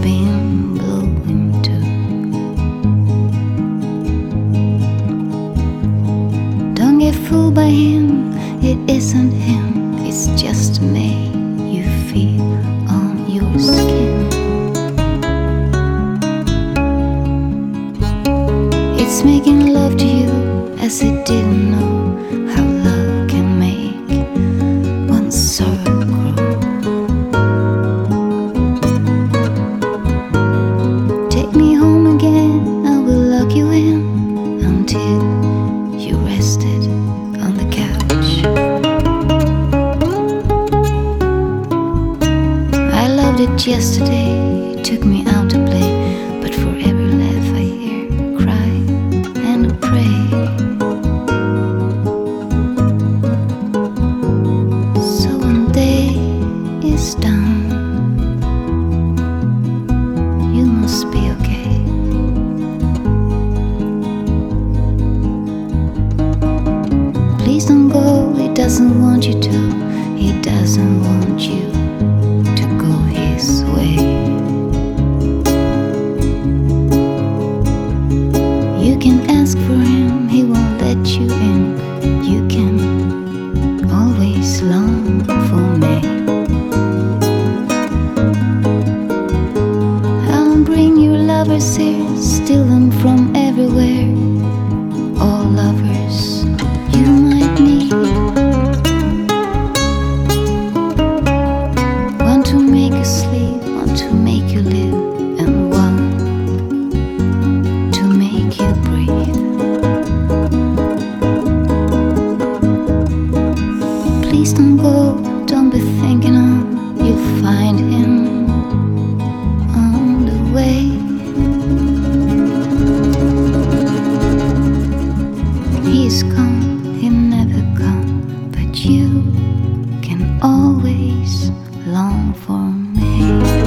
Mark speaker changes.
Speaker 1: been blowing too. Don't get fooled by him, it isn't him, it's just to make you feel on your skin. It's making love to you as it didn't know how love can make one sorrow grow. Take me home again, I will lock you in until you rested on the couch. I loved it yesterday, it took me out to play, but for every laugh I hear, cry and pray. So when day is done, you must be okay. Please don't go, he doesn't want you to. He doesn't want you to go his way. You can ask for him, he won't let you in. You can always long for me. I'll bring your lovers here, steal them from everywhere. All lovers you might need. One to make you sleep, one to make you live, and one to make you breathe. Please don't go, don't be thinking on, you'll find him on the way. He's gone, he'll never come, but you can always long for me.